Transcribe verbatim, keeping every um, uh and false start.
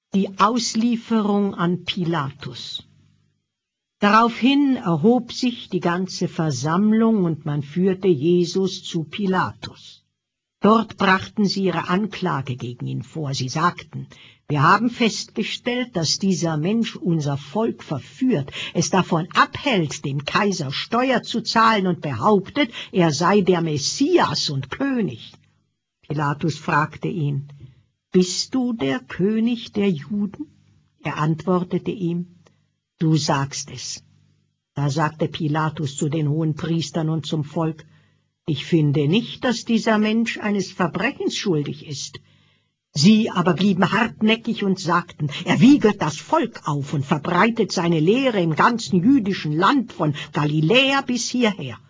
Die Auslieferung an Pilatus. Daraufhin erhob sich die ganze Versammlung und man führte Jesus zu Pilatus. Dort brachten sie ihre Anklage gegen ihn vor. Sie sagten: Wir haben festgestellt, dass dieser Mensch unser Volk verführt, es davon abhält, dem Kaiser Steuer zu zahlen und behauptet, er sei der Messias und König. Pilatus fragte ihn: Bist du der König der Juden? Er antwortete ihm: Du sagst es. Da sagte Pilatus zu den Hohenpriestern und zum Volk: Ich finde nicht, dass dieser Mensch eines Verbrechens schuldig ist. Sie aber blieben hartnäckig und sagten: Er wiegelt das Volk auf und verbreitet seine Lehre im ganzen jüdischen Land von Galiläa bis hierher.